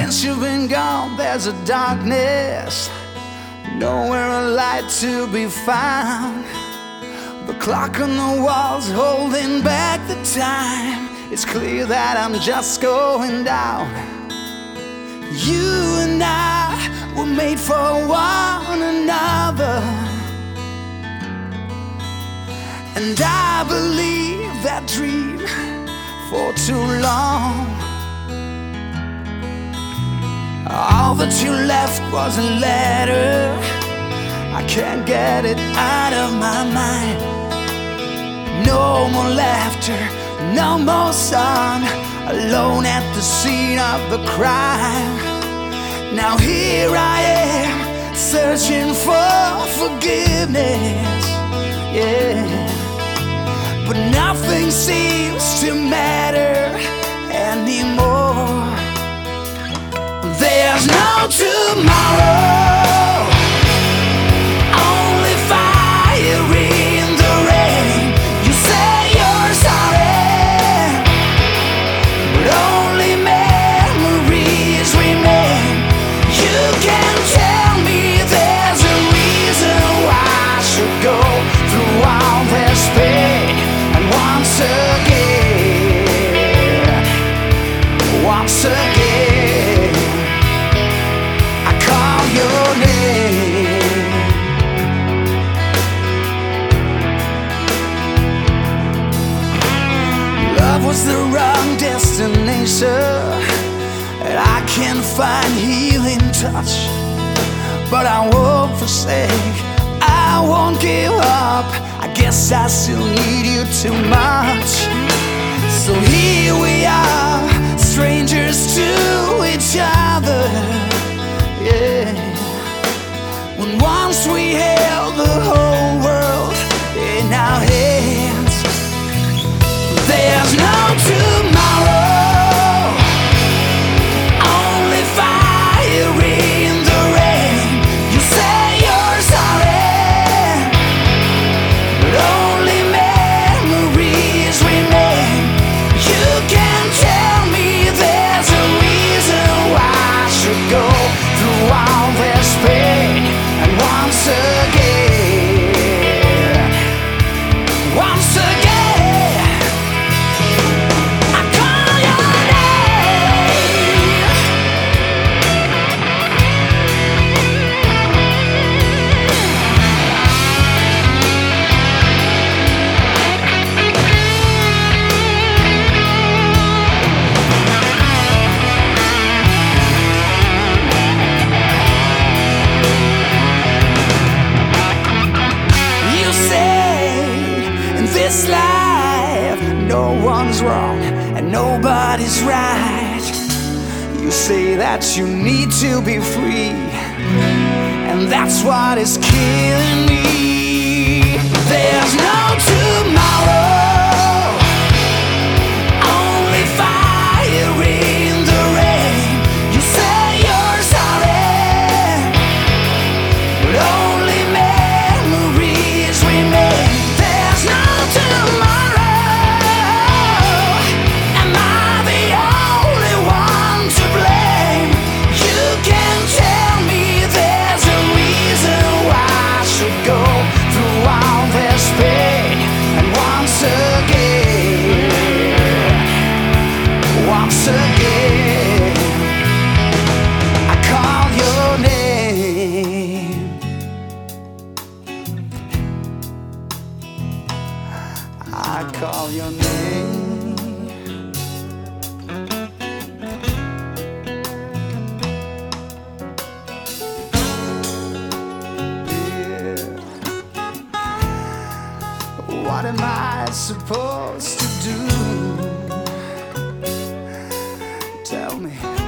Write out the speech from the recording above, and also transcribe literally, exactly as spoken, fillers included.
Since you've been gone, there's a darkness, nowhere a light to be found. The clock on the wall's holding back the time. It's clear that I'm just going down. You and I were made for one another, and I believed that dream for too long. All that you left was a letter, I can't get it out of my mind. No more laughter, no more sun, alone at the scene of the crime. Now here I am, searching for forgiveness, yeah, but nothing seems to matter anymore. There's no tomorrow, only fire in the rain. You say you're sorry, but only memories remain. You can tell me there's a reason why I should go through all this pain. And once again, once again, I call your name. Love was the wrong destination, and I can't find healing touch. But I won't forsake, I won't give up. I guess I still need you too much. So here we are, strangers to each other, yeah. When once we held the whole world in our hands. There's no tomorrow, only fire in the rain. You say you're sorry, but only memories remain. You can tell me there's a reason why I should go through all this pain. And once again, once again, I call your name. You say in this life no one's wrong and nobody's right. You say that you need to be free, and that's what is killing me. There's no tomorrow, only fire in the rain. You say you're sorry, but only memories remain. There's no tomorrow, am I the only one to blame? You can tell me there's a reason why I should go through all this pain. And once again, once again, I call your name. I call your name. Yeah. What am I supposed to do? Tell me.